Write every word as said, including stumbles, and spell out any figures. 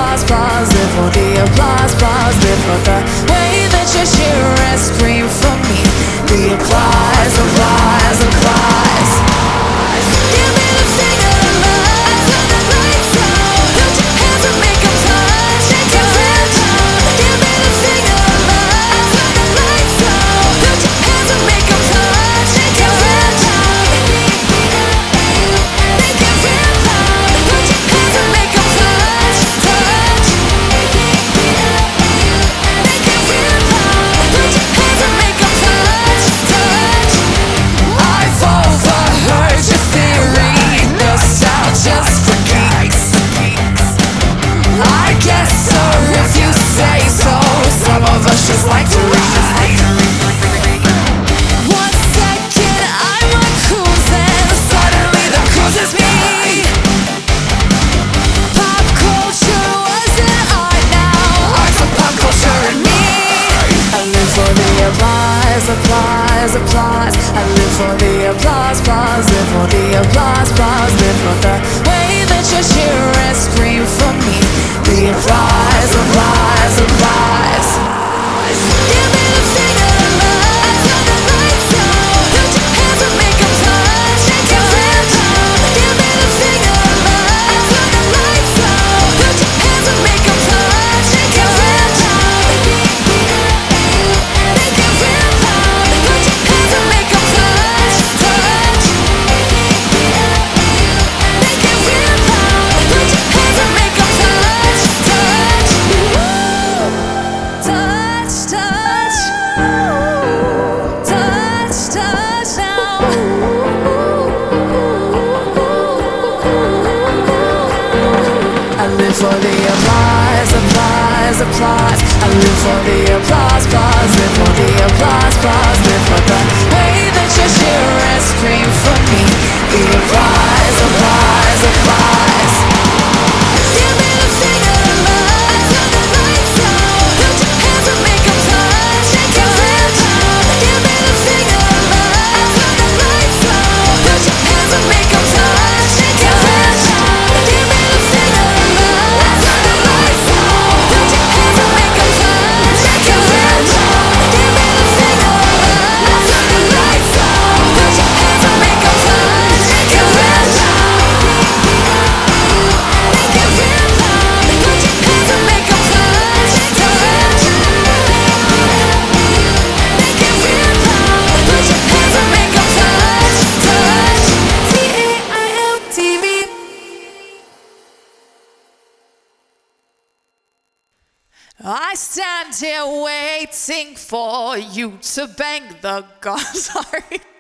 applause, applause. Live for the applause, applause. Live for the way that you cheer and scream for me. The applause, applause, applause. Give me the finger of love. Turn the lights on. Put your hands and make 'em touch. Shake your head down. Give me the finger of love. Turn the lights on. Put your hands and make 'em touch. Shake your head down. Make it real loud. Put your hands and make 'em touch, touch. Make it real loud. Put your hands and make 'em touch, touch. I've overheard your theory. Nostalgia's for geeks. I guess so if you say so. Some of us just like to ride. One second I'm a cruising, suddenly the cruise is me. Pop culture wasn't art now. Art's a pop culture in me. I live for the applause, applause, applause. I live for the applause, applause. Live for the applause, applause. Live for the way that you cheer and scream for me. The applause, applause, applause. Give me the finger of love. Turn the lights on. Put your hands and make 'em touch. Shake your head down. Give me the finger of love. Turn the lights on. Put your hands and make 'em touch. Shake your head down. Make it real loud. Put your hands and make 'em touch, touch. Make it real loud. Put your hands and make 'em touch, touch. Touch, touch. Touch, touch now. I live for the applause, applause, applause. I live for the applause, applause. Live for the applause, applause. Live for the way that you cheer and scream for me. The applause, applause, applause. Give me the finger of love. Turn the lights on. Put your hands and make 'em touch. Shake your head down. Give me the finger of love. Turn the lights on. Put your hands and make 'em touch. Shake your head down. Give me the finger of love. Turn the lights on. Put your hands and make 'em touch. Shake your head down. Give me the finger of love. Turn the lights on. Put your hands and make 'em touch. Shake your head down. Make it real loud. Put your hands and make 'em touch, touch. Make it real loud. Put your hands and make 'em touch, touch. T A I M T V. I stand here waiting for you to bang the gong. Sorry.